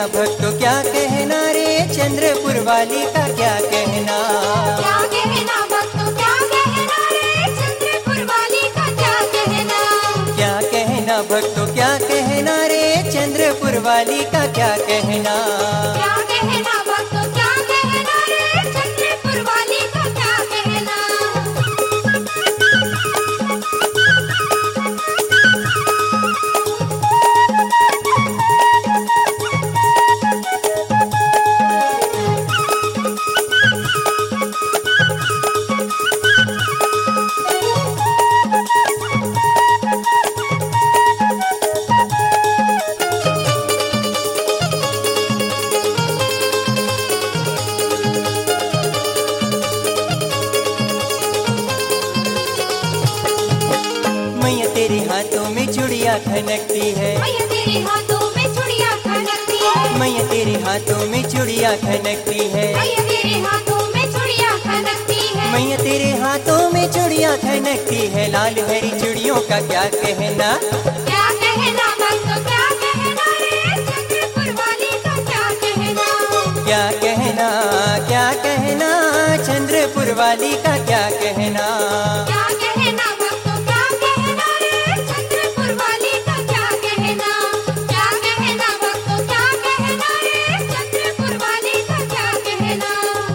भक्तों क्या कहना रे, चंद्रपुर वाली का क्या कहना। क्या कहना भक्तों क्या कहना रे, चंद्रपुर वाली का क्या कहना। क्या कहना भक्तों क्या कहना रे, चंद्रपुर वाली का क्या कहना। क्या कहना भक्तों क्या कहना रे, चंद्रपुर वाली का क्या कहना। मैया तेरे हाथों में चूड़ियाँ खनकती है, मैया तेरे हाथों में चूड़ियाँ खनकती है। मैया तेरे हाथों में चूड़ियाँ खनकती है। मैया तेरे हाथों में चूड़ियाँ खनकती है। मैया तेरे हाथों में चूड़ियाँ खनकती है, लाल हरी चूड़ियों का क्या कहना। क्या कहना भक्तों क्या कहना रे, चंद्रपुर वाली का क्या कहना। क्या कहना, क्या कहना, चंद्रपुर वाली का क्या कहना। क्या कहना भक्तों क्या कहना रे, चंद्रपुर वाली का क्या कहना। क्या कहना भक्तों क्या कहना रे, चंद्रपुर वाली का क्या कहना।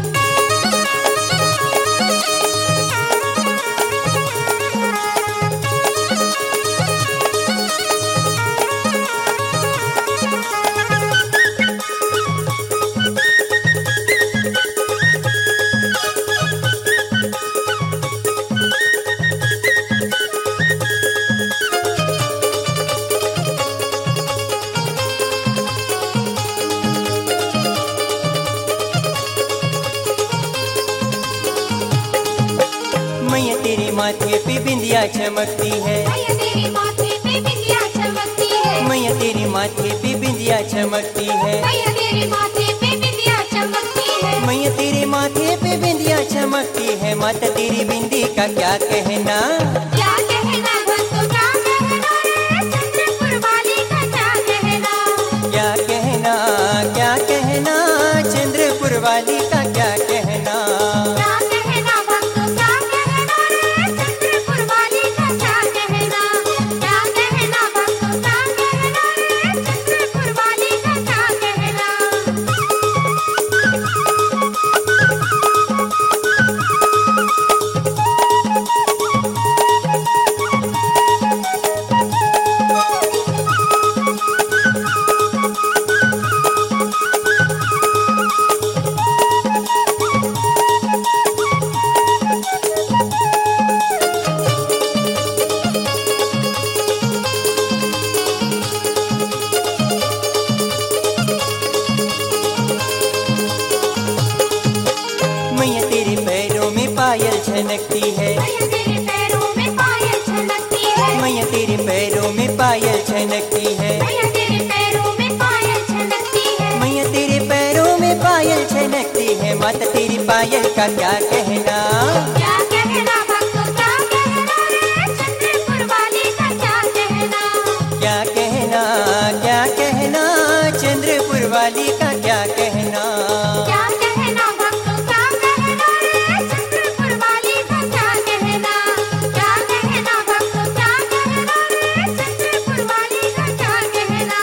मैया तेरे माथे पे बिंदिया चमकती है, मैया तेरे माथे पे बिंदिया चमकती है। मैया तेरे माथे पे बिंदिया चमकती है। मैया तेरे माथे पे बिंदिया चमकती है। मैया तेरे माथे पे बिंदिया चमकती है, माता तेरी बिंदी का क्या कहना। क्या कहना भक्तों क्या कहना रे, चंद्रपुर वाली का क्या कहना। क्या कहना, क्या कहना, चंद्रपुर वाली का क्या कहना। क्या कहना भक्तों क्या कहना रे, चंद्रपुर वाली का क्या कहना। क्या कहना भक्तों क्या कहना रे, चंद्रपुर वाली का क्या कहना। मैया तेरे पैरों में पायल छनकती है, मैया तेरे पैरों में पायल छलकती है। मैया तेरे पैरों में पायल छनकती है। मैया तेरे पैरों में पायल छलकती है। मैया तेरे पैरों में पायल छनकती है, माता तेरी पायल का क्या कहना। क्या कहना भक्तों क्या कहना रे, चंद्रपुर वाली का क्या कहना। क्या कहना, क्या कहना, चंद्रपुर वाली का क्या कहना। क्या कहना भक्तों क्या कहना रे, चंद्रपुर वाली का क्या कहना। क्या कहना भक्तों क्या कहना रे, चंद्रपुर वाली का क्या कहना।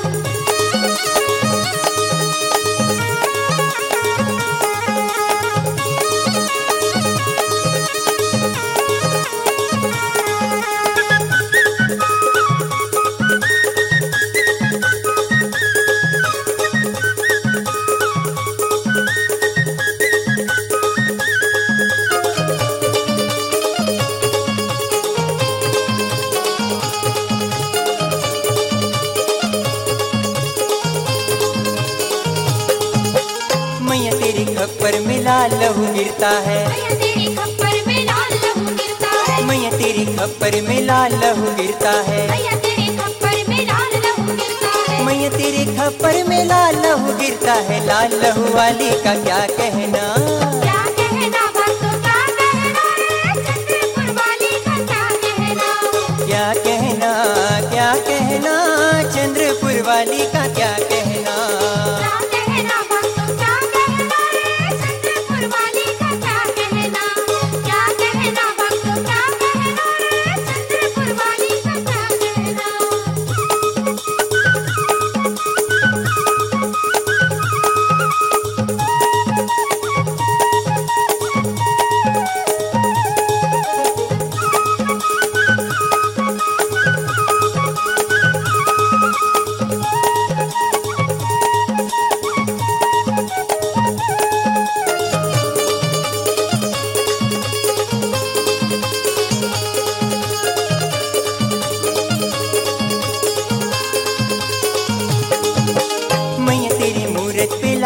मैया तेरी खप्पर में लाल लहू गिरता है, मैया तेरी खप्पर में लाल लहू गिरता है। मैया तेरी खप्पर में लाल लहू गिरता है। मैया तेरे खप्पर में लाल लहू गिरता है। मैया तेरे खप्पर में लाल लहू गिरता है, लाल लहू वाली का क्या कहना। क्या कहना भक्तों क्या कहना रे, चंद्रपुर वाली का क्या कहना। क्या कहना, क्या कहना, चंद्रपुर वाली का क्या कहना।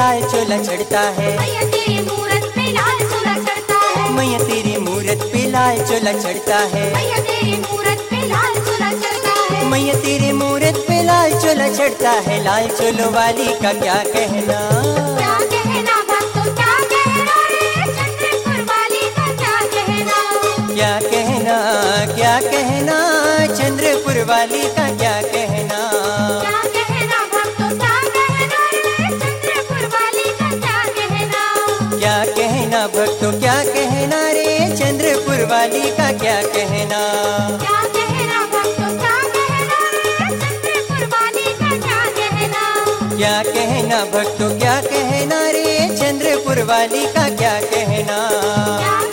लाल चोला चढ़ता है, मैया तेरी मूरत पे लाल चोला चढ़ता है, मैया तेरी मूरत पे लाल चोला चढ़ता है, मैया तेरी मूरत पे लाल चोला चढ़ता है, मैया तेरी मूरत पे लाल चोला चढ़ता है। लाल चोलो वाली का क्या कहना, क्या कहना भक्तों क्या कहना रे चंद्रपुर वाली का क्या कहना, क्या कहना, क्या कहना चंद्रपुर वाली का क्या कहना, क्या कहना भक्तों क्या कहना रे चंद्रपुर वाली का क्या कहना, क्या कहना भक्तों क्या कहना रे चंद्रपुर वाली का क्या कहना, क्या कहना भक्तों क्या कहना रे चंद्रपुर वाली का क्या कहना, क्या कहना भक्तों क्या कहना रे चंद्रपुर वाली का क्या कहना। क्या